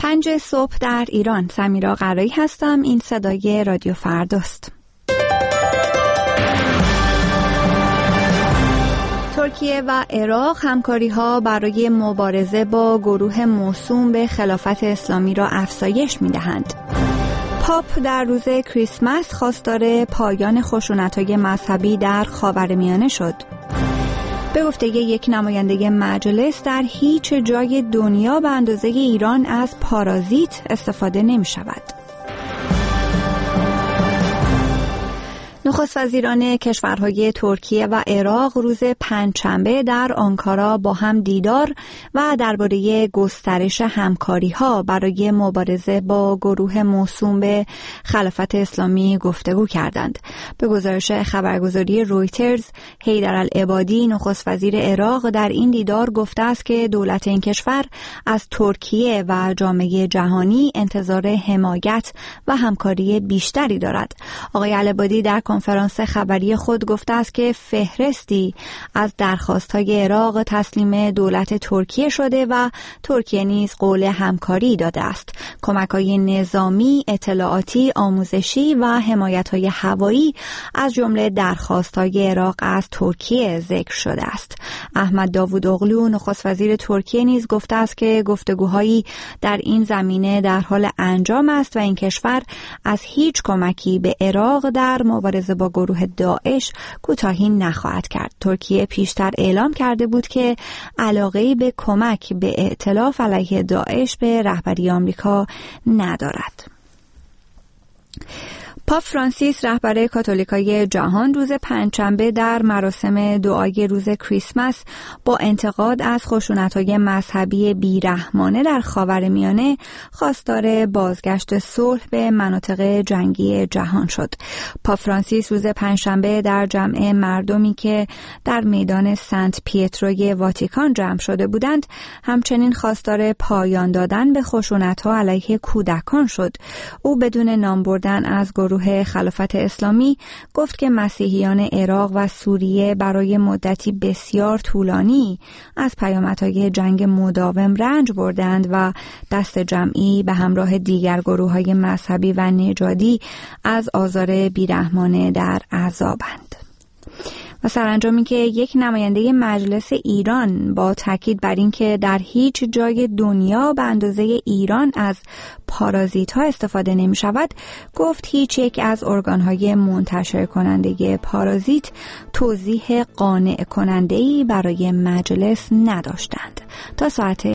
5 صبح در ایران. سمیرا قرایی هستم. این صدای رادیو فرداست. ترکیه و عراق همکاری‌ها برای مبارزه با گروه موسوم به خلافت اسلامی را افزایش می‌دهند. پاپ در روز کریسمس خواستار پایان خشونت‌های مذهبی در خاورمیانه شد. به گفته یک نماینده مجلس، در هیچ جای دنیا به اندازه ایران از پارازیت استفاده نمی شود. نخست وزیران کشورهای ترکیه و عراق روز پنجشنبه در آنکارا با هم دیدار و درباره گسترش همکاری‌ها برای مبارزه با گروه موسوم به خلافت اسلامی گفتگو کردند. به گزارش خبرگزاری رویترز، حیدرالعبادی نخست وزیر عراق در این دیدار گفته است که دولت این کشور از ترکیه و جامعه جهانی انتظار حمایت و همکاری بیشتری دارد. آقای العبادی در کنفرانس خبری خود گفته است که فهرستی از درخواست‌های عراق تسلیم دولت ترکیه شده و ترکیه نیز قول همکاری داده است. کمک‌های نظامی، اطلاعاتی، آموزشی و حمایت‌های هوایی از جمله درخواست‌های عراق از ترکیه ذکر شده است. احمد داوودوغلو نخست وزیر ترکیه نیز گفته است که گفتگوهایی در این زمینه در حال انجام است و این کشور از هیچ کمکی به عراق در مبارزه با گروه داعش کوتاهی نخواهد کرد. ترکیه پیشتر اعلام کرده بود که علاقه‌ای به کمک به ائتلاف علیه داعش به رهبری آمریکا ندارد. پاپ فرانسیس رهبر کاتولیکای جهان روز پنجشنبه در مراسم دعای روز کریسمس با انتقاد از خشونت‌های مذهبی بیرحمانه در خاورمیانه خواستار بازگشت صلح به مناطق جنگی جهان شد. پاپ فرانسیس روز پنجشنبه در جمع مردمی که در میدان سنت پیتروی واتیکان جمع شده بودند همچنین خواستار پایان دادن به خشونت‌ها علیه کودکان شد. او بدون نام بردن از گروه خلافت اسلامی گفت که مسیحیان عراق و سوریه برای مدتی بسیار طولانی از پیامدهای جنگ مداوم رنج بردند و دست جمعی به همراه دیگر گروه‌های مذهبی و نژادی از آزار بیرحمانه در عذابند. و سرانجامی که یک نماینده مجلس ایران با تاکید بر اینکه در هیچ جای دنیا به اندازه ایران از پارازیت‌ها استفاده نمی‌شود، گفت هیچ یک از ارگان‌های منتشر کننده پارازیت توضیح قانع کننده‌ای برای مجلس نداشتند. تا ساعت